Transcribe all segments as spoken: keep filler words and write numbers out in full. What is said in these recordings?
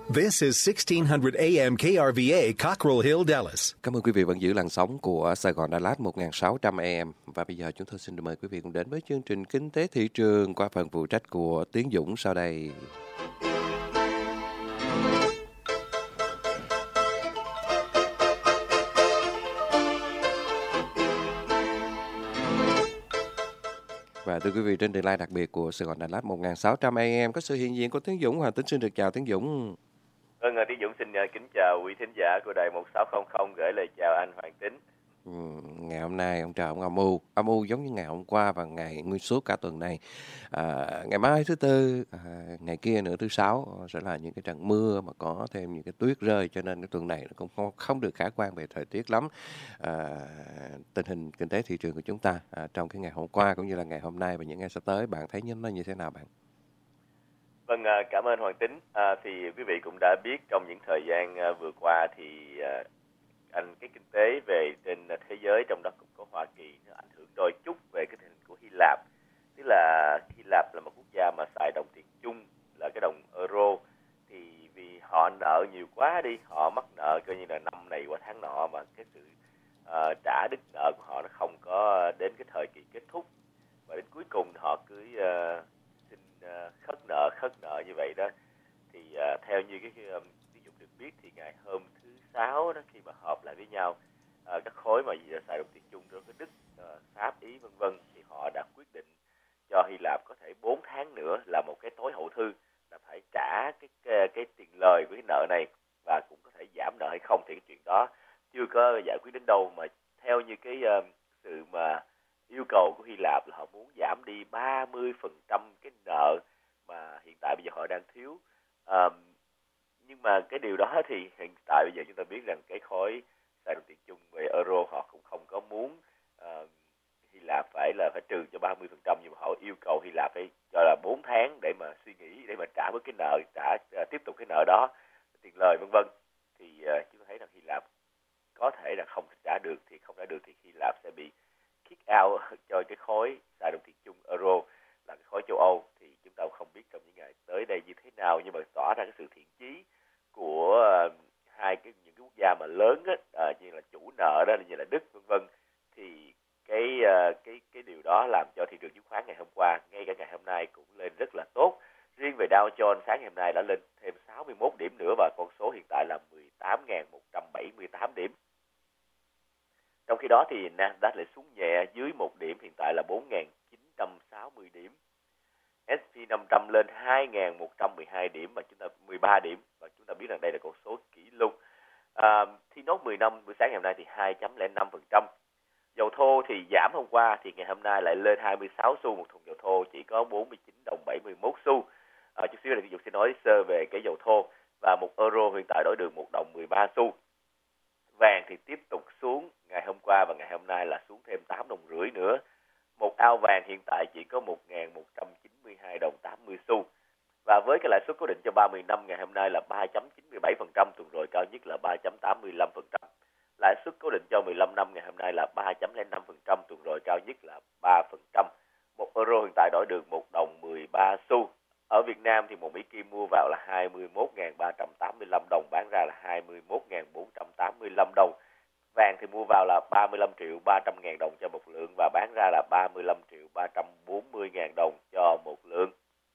This is sixteen hundred A M K R V A, Cockrell Hill, Dallas. Cảm ơn quý vị vẫn giữ làn sóng của Sài Gòn Đà Lạt một nghìn sáu trăm A M. Và bây giờ chúng tôi xin mời quý vị cùng đến với chương trình Kinh tế thị trường qua phần phụ trách của Tiến Dũng sau đây. Và thưa quý vị, trên đường line đặc biệt của Sài Gòn Đà Lạt một nghìn sáu trăm A M có sự hiện diện của Tiến Dũng. Hoàng Tính xin được chào Tiến Dũng. Vâng, Tiến Dũng xin kính chào quý thính giả của đài một sáu không không, gửi lời chào anh Hoàng Tính. Ừ, ngày hôm nay ông trời ông âm u, âm u giống như ngày hôm qua và ngày nguyên suốt cả tuần này. À, ngày mai thứ tư, à, ngày kia nữa thứ sáu sẽ là những cái trận mưa mà có thêm những cái tuyết rơi, cho nên cái tuần này nó cũng không, không được khả quan về thời tiết lắm. À, tình hình kinh tế thị trường của chúng ta à, trong cái ngày hôm qua cũng như là ngày hôm nay và những ngày sắp tới, bạn thấy nó như thế nào bạn? Vâng, cảm ơn Hoàng Tính. À, thì quý vị cũng đã biết trong những thời gian vừa qua thì à, anh cái kinh tế về trên thế giới, trong đó cũng có Hoa Kỳ, nó ảnh hưởng đôi chút về cái tình hình của Hy Lạp. Tức là Hy Lạp là một quốc gia mà xài đồng tiền chung là cái đồng euro, thì vì họ nợ nhiều quá đi, họ mắc nợ coi như là năm này qua tháng nọ, mà cái sự uh, trả đứt nợ của họ nó không có đến cái thời kỳ kết thúc, và đến cuối cùng họ cứ uh, xin uh, khất nợ khất nợ như vậy đó. Thì uh, theo như cái uh, ví dụ được biết thì ngày hôm thứ sáu đó, khi mà họp lại với nhau uh, các khối mà xài đồng tiền chung đó, cái Đức, uh, Pháp, Ý vân vân, thì họ đã quyết định cho Hy Lạp có thể bốn tháng nữa là một cái tối hậu thư là phải trả cái, cái cái tiền lời của cái nợ này, và cũng có thể giảm nợ hay không thì cái chuyện đó chưa có giải quyết đến đâu. Mà theo như cái uh, sự mà yêu cầu của Hy Lạp là họ muốn giảm đi ba mươi phần trăm cái nợ mà hiện tại bây giờ họ đang thiếu. Um, nhưng mà cái điều đó thì hiện tại bây giờ chúng ta biết rằng cái khối xài đồng tiền chung về euro họ cũng không có muốn uh, Hy Lạp phải là phải trừ cho ba mươi phần trăm, nhưng mà họ yêu cầu Hy Lạp phải cho là bốn tháng để mà suy nghĩ, để mà trả với cái nợ, trả uh, tiếp tục cái nợ đó, tiền lời vân vân. Thì uh, chúng ta thấy rằng Hy Lạp có thể là không trả được, thì không trả được thì Hy Lạp sẽ bị kick out cho cái khối xài đồng tiền chung euro, là cái khối châu Âu. Thì chúng ta không biết trong những ngày tới đây như thế nào, nhưng mà tỏ ra cái sự thiện chí của uh, hai cái những cái quốc gia mà lớn á, uh, như là chủ nợ đó, như là Đức vân vân. Thì cái uh, cái cái điều đó làm cho thị trường chứng khoán ngày hôm qua, ngay cả ngày hôm nay cũng lên rất là tốt. Riêng về Dow Jones sáng ngày hôm nay đã lên thêm sáu mươi mốt điểm nữa, và con số hiện tại là mười tám nghìn một trăm bảy mươi tám điểm. Trong khi đó thì Nasdaq lại xuống nhẹ dưới một điểm, hiện tại là bốn nghìn chín trăm sáu mươi điểm. ét and pê năm trăm lên hai nghìn một trăm mười hai điểm, và chúng ta mười ba điểm, và chúng ta biết rằng đây là con số kỷ lục. À, thì nốt mười năm buổi sáng ngày hôm nay thì hai phẩy không năm phần trăm. Dầu thô thì giảm hôm qua, thì ngày hôm nay lại lên hai mươi sáu xu một thùng dầu thô, chỉ có bốn mươi chín đồng bảy mươi mốt xu. À, chút xíu này tôi sẽ nói sơ về cái dầu thô. Và một euro hiện tại đổi được một đồng mười ba xu. Vàng thì tiếp tục xuống, ngày hôm qua và ngày hôm nay là xuống thêm tám đồng rưỡi nữa. Một ao vàng hiện tại chỉ có một nghìn một trăm chín mươi hai đồng tám mươi xu. Và với cái lãi suất cố định cho ba mươi năm ngày hôm nay là ba phẩy chín mươi bảy phần trăm, tuần rồi cao nhất là ba phẩy tám mươi lăm phần trăm. Lãi suất cố định cho mười lăm năm ngày hôm nay là ba phẩy không năm phần trăm, tuần rồi cao nhất là ba phần trăm. Một euro hiện tại đổi được một đồng mười ba xu. Ở Việt Nam thì một Mỹ Kim mua vào là hai mươi mốt nghìn ba trăm tám mươi lăm đồng, bán ra là hai mươi mốt nghìn bốn trăm tám mươi lăm đồng. Vàng thì mua vào là ba mươi lăm triệu ba trăm ngàn đồng cho một lượng, và bán ra là ba mươi lăm triệu ba trăm bốn mươi ngàn đồng cho một lượng.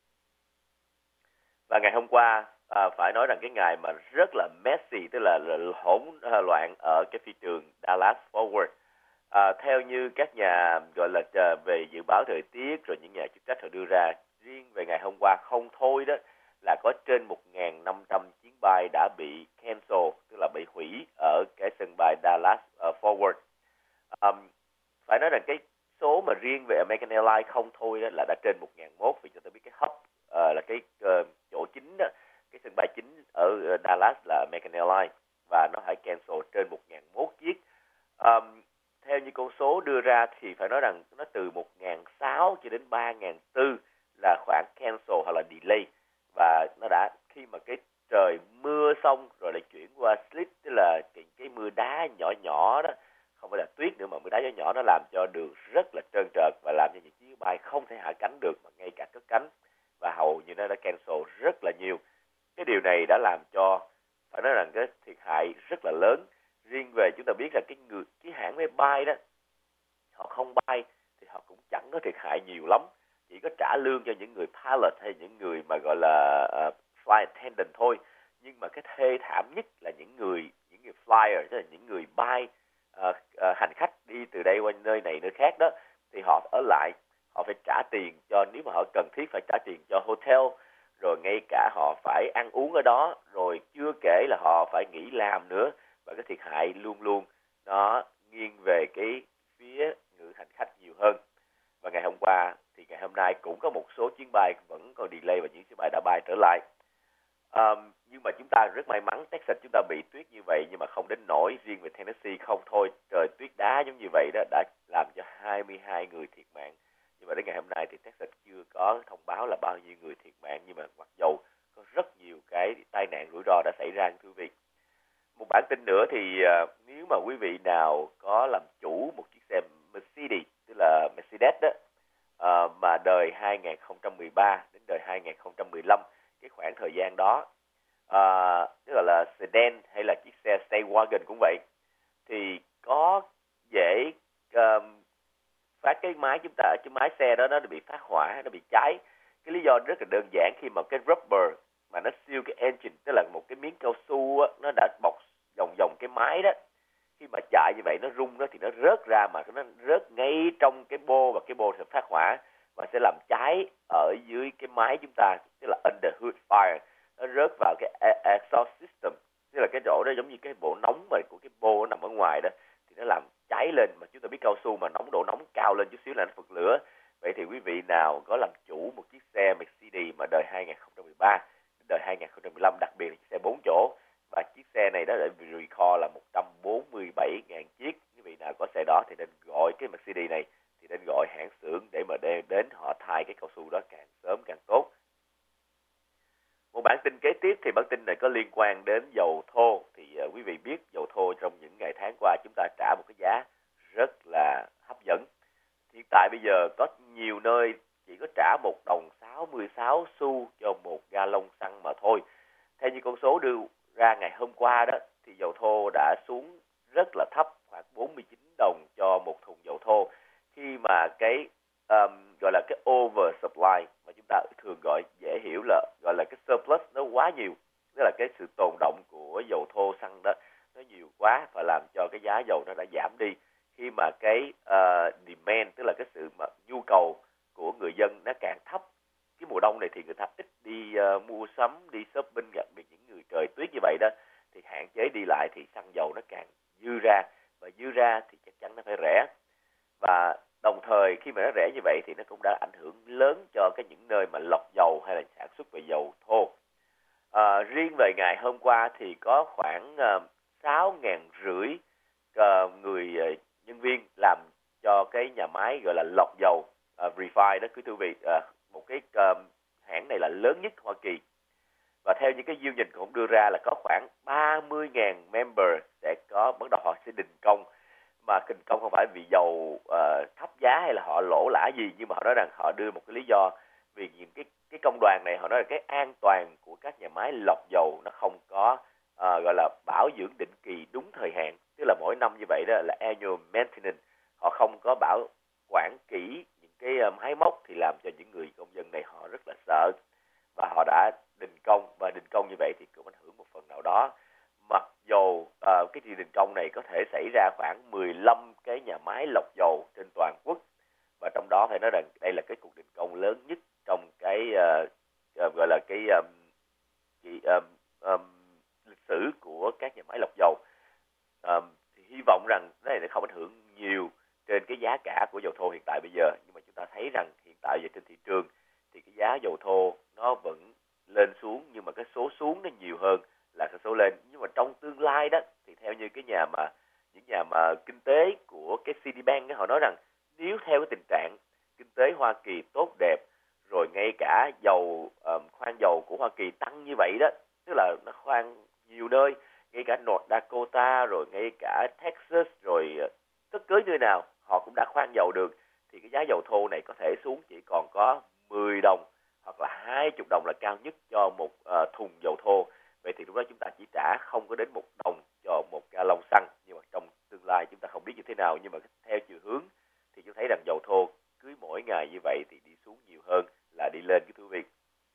Và ngày hôm qua à, phải nói rằng cái ngày mà rất là messy, tức là hỗn loạn ở cái thị trường Dallas Forward. À, theo như các nhà gọi là về dự báo thời tiết rồi những nhà chức trách họ đưa ra, riêng về ngày hôm qua không thôi đó là có trên một nghìn năm trăm chuyến bay đã bị cancel, tức là bị hủy ở cái sân bay Dallas uh, Forward. Um, phải nói rằng cái số mà riêng về American Airlines không thôi đó là đã trên một nghìn một, vì chúng ta biết cái hub uh, là cái uh, chỗ chính đó, cái sân bay chính ở Dallas là American Airlines, và nó phải cancel trên một nghìn một chiếc. Um, theo như con số đưa ra thì phải nói rằng nó từ một nghìn sáu trăm cho đến ba nghìn bốn trăm là khoảng cancel hoặc là delay, và nó đã khi mà cái trời mưa xong rồi lại chuyển qua slip, tức là cái, cái mưa đá nhỏ nhỏ đó, không phải là tuyết nữa mà mưa đá nhỏ nhỏ, nó làm cho đường rất là trơn trượt và làm cho những chiếc bay không thể hạ cánh được mà ngay cả cất cánh, và hầu như nó đã cancel rất là nhiều. cái điều này đã làm cho phải nói rằng cái thiệt hại rất là lớn. Riêng về chúng ta biết là cái người cái hãng máy bay đó, họ không bay thì họ cũng chẳng có thiệt hại nhiều lắm, chỉ có trả lương cho những người pilot hay những người mà gọi là uh, flight attendant thôi. Nhưng mà cái thê thảm nhất là những người những người flyer, tức là những người bay uh, uh, hành khách đi từ đây qua nơi này nơi khác đó, thì họ ở lại, họ phải trả tiền cho, nếu mà họ cần thiết phải trả tiền cho hotel, rồi ngay cả họ phải ăn uống ở đó, rồi chưa kể là họ phải nghỉ làm nữa, và cái thiệt hại luôn luôn nó nghiêng về cái phía người hành khách nhiều hơn. Và ngày hôm qua thì ngày hôm nay cũng có một số chuyến bay vẫn còn delay và những chuyến bay đã bay trở lại. Um, nhưng mà chúng ta rất may mắn, Texas chúng ta bị tuyết như vậy nhưng mà không đến nỗi. Riêng về Tennessee không thôi, trời tuyết đá giống như vậy đó đã làm cho hai mươi hai người thiệt mạng. Nhưng mà đến ngày hôm nay thì Texas chưa có thông báo là bao nhiêu người thiệt mạng, nhưng mà mặc dầu có rất nhiều cái tai nạn rủi ro đã xảy ra, thưa quý vị. Một bản tin nữa thì uh, nếu mà quý vị nào có làm chủ một chiếc xe Mercedes, tức là Mercedes đó, uh, mà đời hai không một ba đến đời hai không một lăm, cái khoảng thời gian đó, uh, tức là, là sedan hay là chiếc xe Staywagon cũng vậy, thì có dễ uh, phát cái máy chúng ta, cái máy xe đó nó bị phát hỏa, nó bị cháy. Cái lý do rất là đơn giản, khi mà cái rubber mà nó seal cái engine, tức là một cái miếng cao su á, nó đã bọc vòng vòng cái máy đó, khi mà chạy như vậy nó rung đó thì nó rớt ra, mà nó rớt ngay trong cái bô, và cái bô sẽ phát hỏa và sẽ làm cháy ở dưới cái máy chúng ta, tức là under hood fire. Nó rớt vào cái exhaust system, tức là cái chỗ đó giống như cái bộ nóng mà của cái bô nó nằm ở ngoài đó, thì nó làm cháy lên. Mà chúng ta biết cao su mà nóng, độ nóng cao lên chút xíu là nó phụt lửa. Vậy thì quý vị nào có làm chủ một chiếc xe Mercedes mà đời hai không một ba, đời hai không một lăm, đặc biệt là chiếc xe bốn chỗ, và chiếc xe này đó đã bị recall là một trăm bốn mươi bảy nghìn chiếc, quý vị nào có xe đó thì nên gọi cái Mercedes này, thì nên gọi hãng xưởng để mà đến họ thay cái cao su đó càng sớm càng tốt. Một bản tin kế tiếp thì bản tin này có liên quan đến dầu thô. Thì uh, quý vị biết dầu thô trong những ngày tháng qua chúng ta trả một cái giá rất là hấp dẫn. Hiện tại bây giờ có nhiều nơi chỉ có trả một đồng sáu mươi sáu xu cho một gallon xăng mà thôi. Theo như con số đưa ra ngày hôm qua đó, thì dầu thô đã xuống rất là thấp, khoảng bốn mươi chín đồng cho một thùng dầu thô, khi mà cái um, gọi là cái oversupply mà chúng ta thường gọi dễ hiểu là gọi là cái surplus nó quá nhiều, tức là cái sự tồn động của dầu thô xăng đó nó nhiều quá và làm cho cái giá dầu nó đã giảm đi, khi mà cái uh, demand, tức là cái sự mà nhu cầu của người dân nó càng thấp. Cái mùa đông này thì người ta ít đi uh, mua sắm, đi shopping, đặc biệt những người trời tuyết như vậy đó, thì hạn chế đi lại thì xăng dầu nó càng dư ra, và dư ra thì chắc chắn nó phải rẻ. Và đồng thời khi mà nó rẻ như vậy thì nó cũng đã ảnh hưởng lớn cho cái những nơi mà lọc dầu hay là sản xuất về dầu thô. À, riêng về ngày hôm qua thì có khoảng uh, sáu nghìn rưỡi uh, người uh, nhân viên làm cho cái nhà máy gọi là lọc dầu uh, refine đó, quý quý vị, uh, một cái uh, hãng này là lớn nhất Hoa Kỳ. Và theo những cái union cũng đưa ra là có khoảng ba mươi nghìn member sẽ có bắt đầu họ sẽ đình công, mà đình công không phải vì dầu uh, thấp giá hay là họ lỗ lã gì, nhưng mà họ nói rằng họ đưa một cái lý do vì những cái cái công đoàn này, họ nói là cái an toàn của các nhà máy lọc dầu nó không có uh, gọi là bảo dưỡng định kỳ đúng thời hạn, tức là mỗi năm như vậy đó là annual maintenance, họ không có bảo quản kỹ những cái uh, máy móc, thì làm cho những người công dân này họ rất là sợ và họ đã đình công. Và đình công như vậy thì cũng ảnh hưởng một phần nào đó, mặc dù uh, cái kỳ đình công này có thể xảy ra khoảng mười lăm cái nhà máy lọc dầu trên toàn quốc, và trong đó phải nói rằng đây là cái cuộc đình công lớn nhất trong cái uh, uh, gọi là cái um, cái, um, um, lịch sử của các nhà máy lọc dầu. Um, thì hy vọng rằng cái này không ảnh hưởng nhiều trên cái giá cả của dầu thô hiện tại bây giờ, nhưng mà chúng ta thấy rằng hiện tại giờ trên thị trường thì cái giá dầu thô nó vẫn lên xuống, nhưng mà cái số xuống nó nhiều hơn là cái số lên. Nhưng mà trong tương lai đó thì theo như cái nhà mà những nhà mà kinh tế của cái Citibank đó, họ nói rằng nếu theo cái tình trạng kinh tế Hoa Kỳ tốt đẹp, rồi ngay cả dầu um, khoan dầu của Hoa Kỳ tăng như vậy đó, tức là nó khoan nhiều nơi, ngay cả North Dakota, rồi ngay cả Texas, rồi uh, tất cứ nơi nào họ cũng đã khoan dầu được, thì cái giá dầu thô này có thể xuống chỉ còn có mười đồng hoặc là hai mươi đồng là cao nhất cho một uh, thùng dầu thô. Vậy thì lúc đó chúng ta chỉ trả không có đến một đồng cho một gallon xăng. Nhưng mà trong tương lai chúng ta không biết như thế nào, nhưng mà theo chiều hướng thì chúng thấy rằng dầu thô cứ mỗi ngày như vậy thì đi xuống nhiều hơn là đi lên, cái thưa quý vị.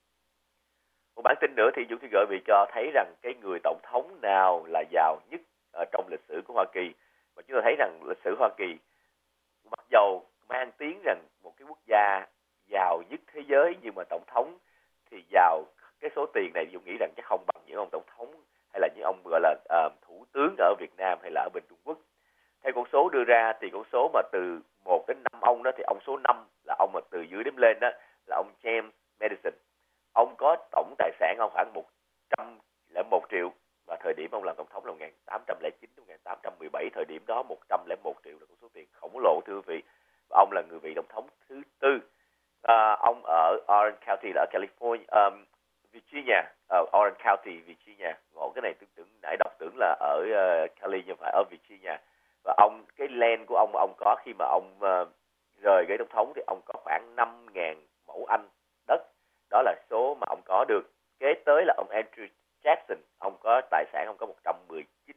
Một bản tin nữa thì Dũng xin gửi vị cho thấy rằng cái người tổng thống nào là giàu nhất ở trong lịch sử của Hoa Kỳ. Và chúng ta thấy rằng lịch sử Hoa Kỳ mặc dầu mang tiếng rằng một cái quốc gia giàu nhất thế giới, nhưng mà tổng thống thì giàu cái số tiền này Dũng nghĩ rằng chắc không bằng những ông tổng thống hay là những ông gọi là uh, thủ tướng ở Việt Nam hay là ở bên Trung Quốc. Theo con số đưa ra thì con số mà từ một đến năm ông đó, thì ông số năm là ông mà từ dưới đếm lên đó là ông James Madison. Ông có tổng tài sản ông khoảng một trăm lẻ một triệu, và thời điểm ông làm tổng thống là một nghìn tám trăm lẻ chín đến một nghìn tám trăm mười bảy, thời điểm đó một trăm lẻ một triệu là con số tiền khổng lồ thưa quý vị. Và ông là người vị tổng thống thứ tư. À, ông ở Orange County là ở California, um, Virginia, uh, Orange County, Virginia. Ngộ cái này tưởng tưởng nãy đọc tưởng là ở uh, Cali nhưng phải ở Virginia. Và ông cái land của ông ông có khi mà ông uh, rời ghế tổng thống thì ông có khoảng năm nghìn mẫu Anh đất. Đó là số mà ông có được. Kế tới là ông Andrew Jackson, ông có tài sản ông có một trăm mười chín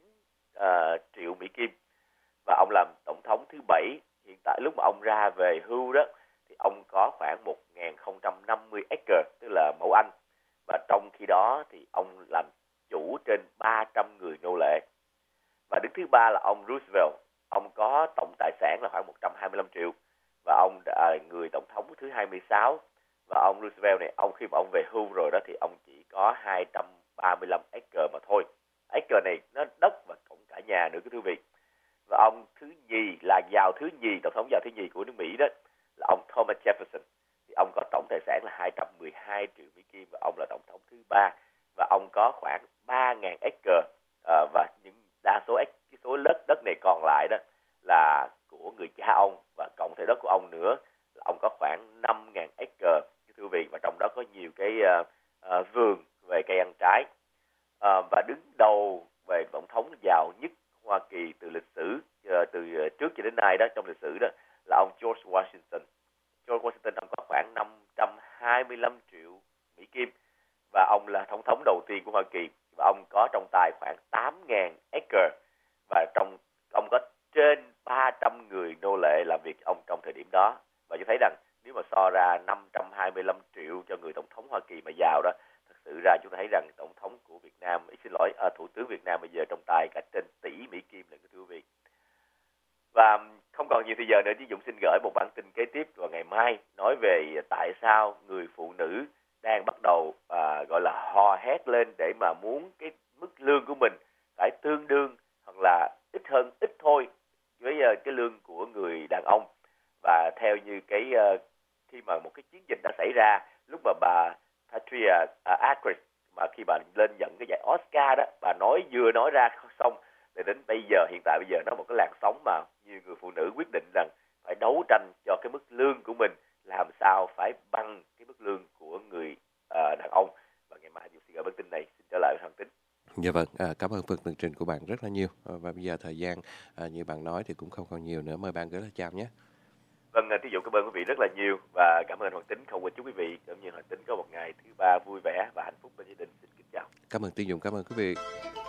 uh, triệu Mỹ Kim. Và ông làm tổng thống thứ bảy. Hiện tại lúc mà ông ra về hưu đó thì ông có khoảng một nghìn không trăm năm mươi acre, tức là mẫu Anh. Và trong khi đó thì ông làm chủ trên ba trăm người nô lệ. Và đứng thứ ba là ông Roosevelt, ông có tổng tài sản là khoảng một trăm hai mươi lăm triệu. Và ông là người tổng thống thứ hai mươi sáu. Và ông Roosevelt này, ông khi mà ông về hưu rồi đó thì ông chỉ có hai trăm ba mươi lăm acre mà thôi. Acre này nó đất và cộng cả nhà nữa, cái thưa vị. Và ông thứ nhì là giàu thứ nhì, tổng thống giàu thứ nhì của nước Mỹ đó là ông Thomas Jefferson. Thì ông có tổng tài sản là hai trăm mười hai triệu Mỹ Kim và ông là tổng thống thứ ba. Và ông có khoảng ba nghìn acre, à, và những đa số cái số đất đất này còn lại đó là của người cha ông, và cộng thêm đất của ông nữa là ông có khoảng năm nghìn acre, thưa quý vị. Và trong đó có nhiều cái uh, uh, vườn về cây ăn trái. Uh, và đứng đầu về tổng thống giàu nhất Hoa Kỳ từ lịch sử, uh, từ trước cho đến nay đó, trong lịch sử đó là ông George Washington. George Washington ông có khoảng năm trăm hai mươi lăm triệu Mỹ Kim và ông là tổng thống đầu tiên của Hoa Kỳ, và ông có trong tay khoảng tám nghìn acre, và trong ông có trên ba trăm người nô lệ làm việc ông trong thời điểm đó. Và tôi thấy rằng nếu mà so ra năm trăm hai mươi lăm triệu cho người tổng thống Hoa Kỳ mà giàu đó, thật sự ra chúng ta thấy rằng tổng thống của Việt Nam, xin lỗi, à, thủ tướng Việt Nam bây giờ trong tay cả trên tỷ Mỹ Kim là thưa quý vị. Và không còn nhiều thời giờ nữa, chứ Dũng xin gửi một bản tin kế tiếp vào ngày mai nói về tại sao người phụ nữ đang bắt đầu à, gọi là hò hét lên để mà muốn cái mức lương của mình phải tương đương hoặc là ít hơn ít thôi với uh, cái lương của người đàn ông. Và theo như cái uh, khi mà một cái chiến dịch đã xảy ra lúc mà bà Patricia uh, Arquette mà khi bà lên nhận cái giải Oscar đó, bà nói vừa nói ra xong thì đến bây giờ hiện tại bây giờ nó một cái làn sóng mà nhiều người phụ nữ quyết định rằng phải đấu tranh cho cái mức lương của mình làm sao phải bằng cái mức lương của người uh, đàn ông. Và ngày mai chúng xin gửi bản tin này, xin trở lại với Hoàng Tính. Dạ vâng, à, cảm ơn phần tường trình của bạn rất là nhiều. À, và bây giờ thời gian à, như bạn nói thì cũng không còn nhiều nữa, mời bạn gửi lời chào nhé. Vâng, Thí dụ cảm ơn quý vị rất là nhiều và cảm ơn Hoàng Tính. Không quên chúc quý vị cũng như Hoàng Tính có một ngày thứ ba vui vẻ và hạnh phúc bên gia đình. Xin kính chào. Cảm ơn Tiên Dũng, cảm ơn quý vị.